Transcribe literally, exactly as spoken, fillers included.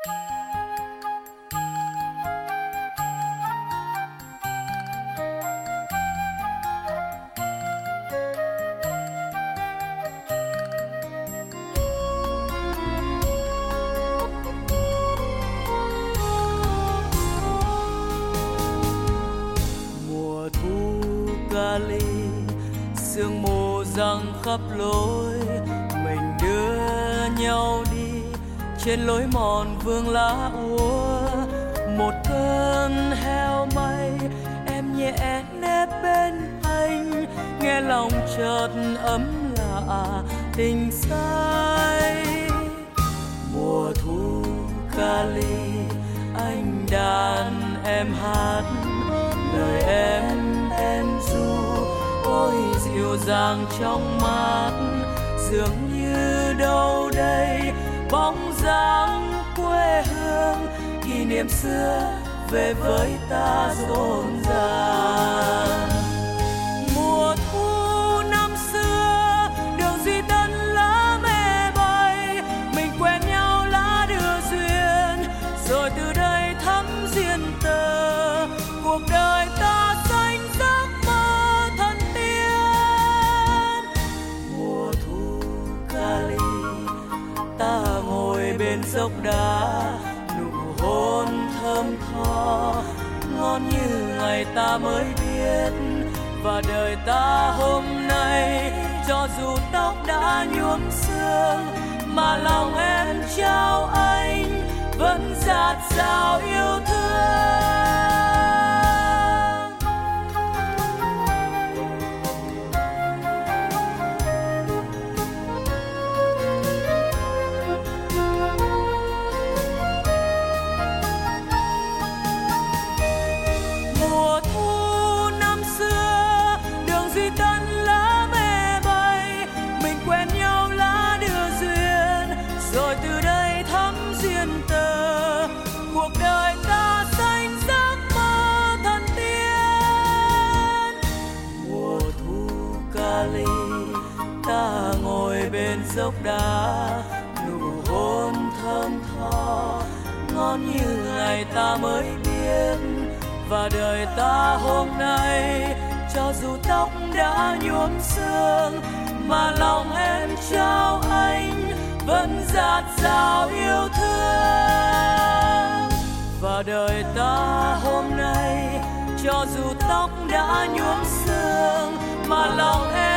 sương mù giăng khắp lối, mình đưa nhau đi trên lối mòn vương lá úa. Một cơn heo may em nhẹ nép bên anh, nghe lòng chợt ấm lạ tình say. Mùa thu Cali anh đàn em hát, lời em em ru ôi dịu dàng trong mát, dường như đâu đây bóng dáng quê hương, kỷ niệm xưa về với ta rộn ràng. Mùa thu năm xưa đường Duy Tân lá mẹ bay, mình quen nhau lá đưa duyên, rồi từ đây thắm duyên tơ, cuộc đời ta xanh giấc mơ thân tiên. Mùa thu Cali ta ngồi bên dốc đá, nụ hôn thơm tho ngon như ngày ta mới biết. Và đời ta hôm nay cho dù tóc đã nhuốm sương, mà lòng em trao anh vẫn dạt dào yêu thương. Mùa thu năm xưa đường Duy Tân lá mẹ bay, mình quen nhau lá đưa duyên, rồi từ đây thắm duyên tơ, cuộc đời ta xanh giấc mơ thân tiên. Mùa thu Cali ta ngồi bên dốc đá, nụ hôn thơm tho ngon như ngày ta mới biết. Và đời ta hôm nay cho dù tóc đã nhuốm sương, mà lòng em trao anh vẫn dạt dào yêu thương. Và đời ta hôm nay cho dù tóc đã nhuốm sương, mà lòng em